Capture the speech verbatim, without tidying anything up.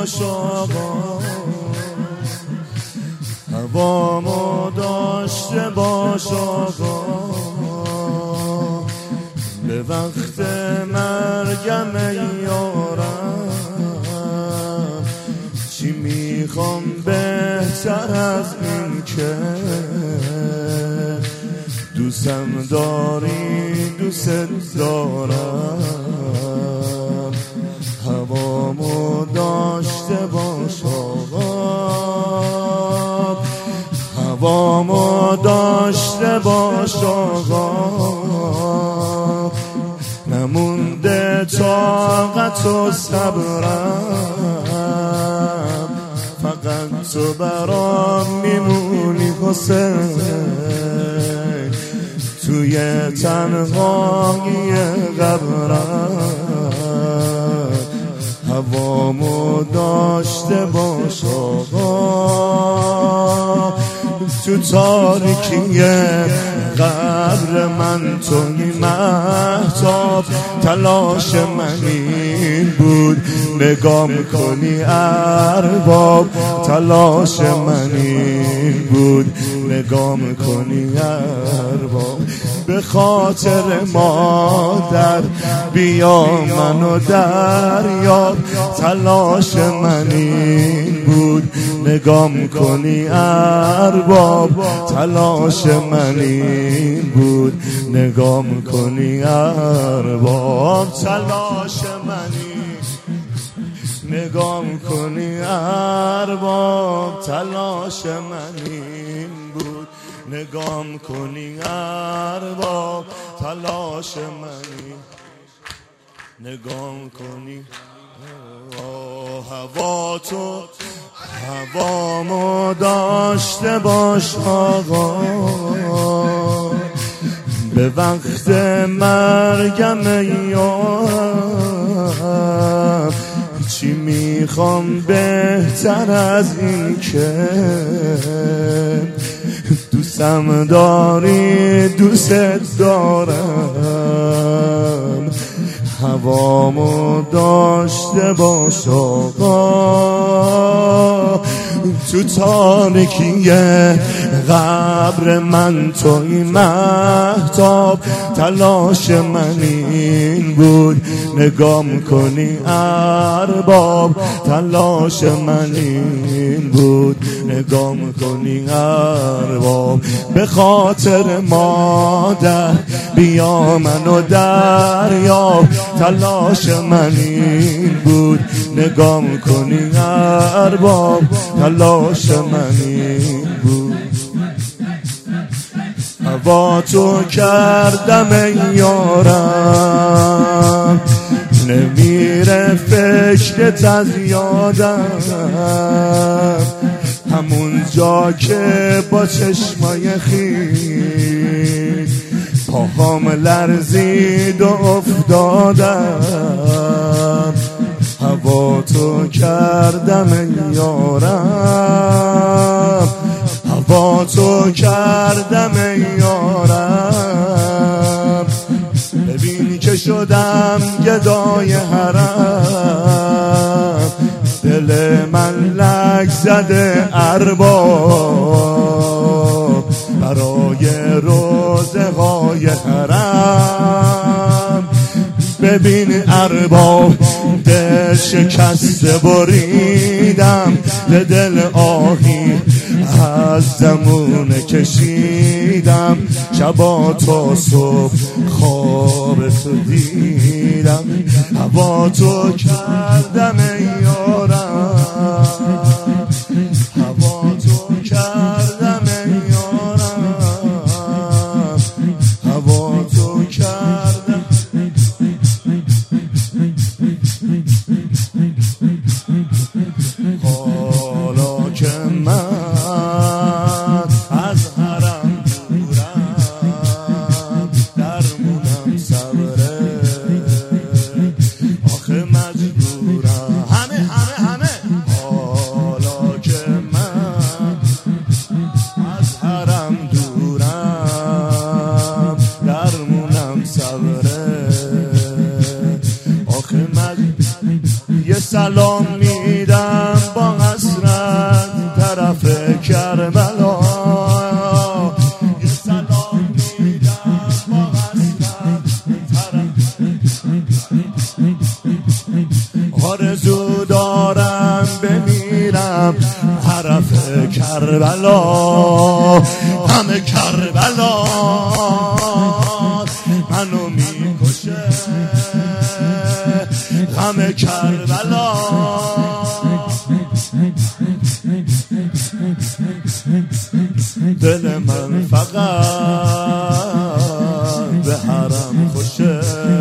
باش آقا، هوامو داشته باش آقا، به وقت مرگم یارم چی میخوام بهتر از این که دوستم داری دوست دارم، هوامو داشته باش آقا، هوامو داشته باش آقا، نمونده طاقت و صبرم، فقط تو برام میمونی حسین، توی تنهایی قبرم، هوامو داشته باش آقا، تو تاریکی قبر من توی مهتاب، تلاش من این بود نگاه کنی ارباب، تلاش من این بود نگاه کنی ارباب، به خاطر مادر بیا منو دریاب، تلاش من این بود نگاه کنی ارباب، تلاش من این بود نگاه کنی ارباب، تلاش من این نگاه کنی ارباب، تلاش من این بود نگاه کنی ارباب، تلاش من این نگاه کنی. هوا تو هوامو داشته باش آقا، به وقت مرگم یارم چی میخوام بهتر از این که دوستم داری دوست دارم، هوامو داشته باش آقا، تو تاریکی قبر من توی مهتاب، تلاش من این بود نگاه کنی ارباب، تلاش من این بود نگاه کنی ارباب، به خاطر مادر بیا منو دریاب، تلاش من این بود نگاه کنی ارباب، تلاش من این بود. هوا تو کردم ای یارم، نمیره فکرت از یادم، همون جا که با چشمای خیس پاهام لرزید و افتادم، هوا تو کردم ای یارم، هوا تو کردم ای یارم، ببین که شدم گدای حرم، دل من لک زده ارباب، برای روزه های حرم، ببین ارباب دل شکسته بریدم، به دل آهی از زمونه کشیدم، شبا تا صبح خواب تو دیدم، هوا تو کردم ای یارم، هوا تو کردم ای یارم، هوا تو کردم. حالا که من از حرم دورم، درمونم صبره، آخه مجبورم، همه همه همه حالا که من از حرم دورم، درمونم صبره، آخه مجبورم. یه سلامی میدم با حسرت طرف کربلا، یه سلام میدم با حسرت طرف. آرزو دارم بمیرم طرف کربلا، همه کربلا منو میکشه، همه کربلا. دل من فقط به حرم خوشه،